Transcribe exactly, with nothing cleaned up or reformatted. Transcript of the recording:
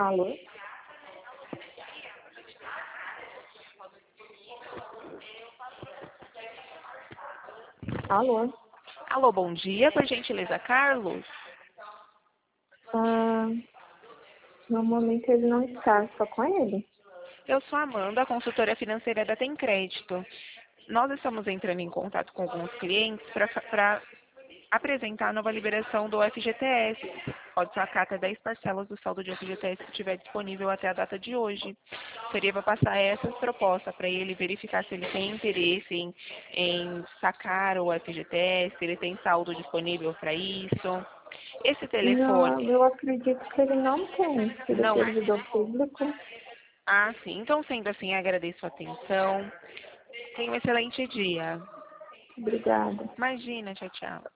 Alô? Alô? Alô, bom dia, por gentileza, Carlos? Ah, no momento ele não está, só com ele? Eu sou a Amanda, consultora financeira da Tem Crédito. Nós estamos entrando em contato com alguns clientes para apresentar a nova liberação do F G T S. Pode sacar até dez parcelas do saldo de F G T S que estiver disponível até a data de hoje. Seria para passar essas propostas para ele verificar se ele tem interesse em, em sacar o F G T S, se ele tem saldo disponível para isso. Esse Não, telefone eu acredito que ele não tem, se ele é não. servidor público. Ah, sim. Então, sendo assim, agradeço a atenção. Tenha um excelente dia. Obrigada. Imagina, tchau, tchau.